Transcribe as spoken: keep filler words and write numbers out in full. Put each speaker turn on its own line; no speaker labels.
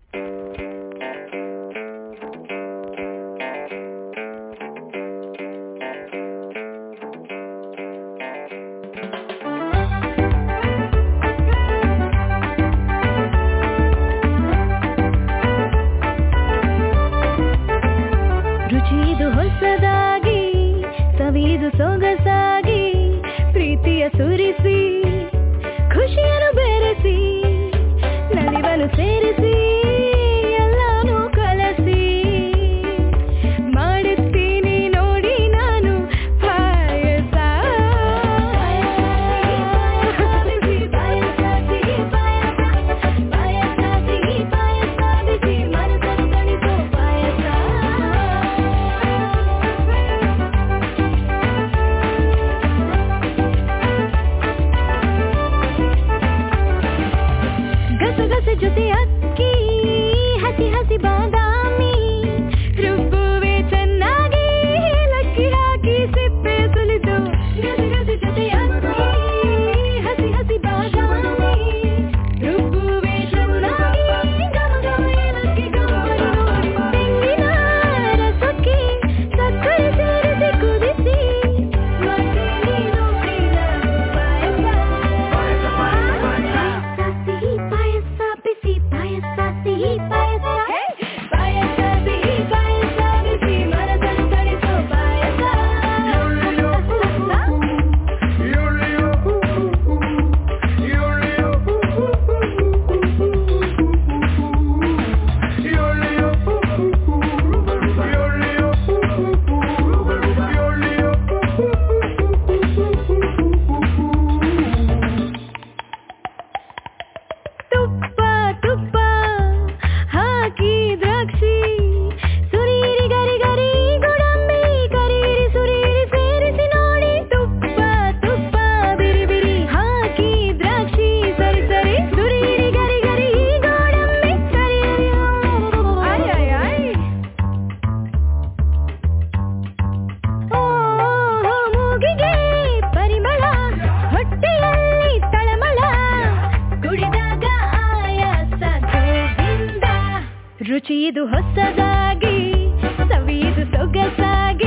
ರುಚಿದು ಹೊಸದಾಗಿ ಸವಿದು ಸೊಗಸಾಗಿ ಪ್ರೀತಿಯ ಸುರಿಸಿ ಖುಷಿಯನ್ನು ಬೆರೆಸಿ ನಲಿವನ್ನು ಸೇರಿಸಿ ಎಲ್ಲಾನು ಕಲಸಿ ಮಾಡುತ್ತೀನಿ ನೋಡಿ ನಾನು ಪಾಯಸ ಗಸಗಸೆ ಜೊತೆ ಅಕ್ಕಿ ಹಸಿ ಹಸಿ ಬಾದಾಮಿ ರುಬ್ಬುವೆ ಚೆನ್ನಾಗಿ ಲಕ್ಕಿ ಹಾಕಿ ಸಿಪ್ಪೆ ಸುಲಿದು ಗಸಗಸೆ ಜೊತೆ ಅಕ್ಕಿ ಹಸಿ ಹಸಿ ಬಾದಾಮಿ ರುಬ್ಬುವೆ ಚೆನ್ನಾಗಿ ಗಮ ಗಮ ಏಲಕ್ಕಿ ಗಮರು ತೆಂಗಿನ ರಸಕ್ಕೆ ಸಕ್ಕರೆ ಸೇರಿಸಿ ಕುದಿಸಿ ಮಾಡ್ತೀನಿ ನೋಡಿ ನಾನು ಪಾಯಸ ಸಿಹಿ ಪಾಯಸ ಬಿಸಿ ಪಾಯಸ ಸಿಹಿ ಪಾಯಸ ಪಾಯಸ ಸಿಹಿ ಪಾಯಸ ಬಿಸಿ ಮನಸ್ಸನ್ನು ತಣಿಸೋ ಪಾಯಸ ತುಪ್ಪ ತುಪ್ಪ ಹಾಕಿ ದ್ರಾಕ್ಷಿ ಸುರೀರಿ ಗರಿ ಗರಿ ಗೋಡಂಬಿ ಕರೀರಿ ಸುರೀರಿ ಸೇರಿಸಿ ನೋಡಿ ತುಪ್ಪ ತುಪ್ಪ ಬಿರಿ ಬಿರಿ ಹಾಕಿ ದ್ರಾಕ್ಷಿ ಸರಿ ಸರಿ ಸುರೀರಿ ಗರಿ ಗರಿ ಗೋಡಂಬಿ ಕರೀರಿ ಆಯ್ ಆಯ್ ಆಯ್ ಓ ಮೂಗಿಗೆ ಪರಿಮಳ ಹೊಟ್ಟೆಯಲ್ಲಿ ತಳಮಳ ಕುಡಿದಾಗ ಆಯಾಸ ಗೋವಿಂದ ರುಚಿದು ಹೊಸದಾಗಿ ಸವಿದು ಸೊಗಸಾಗಿ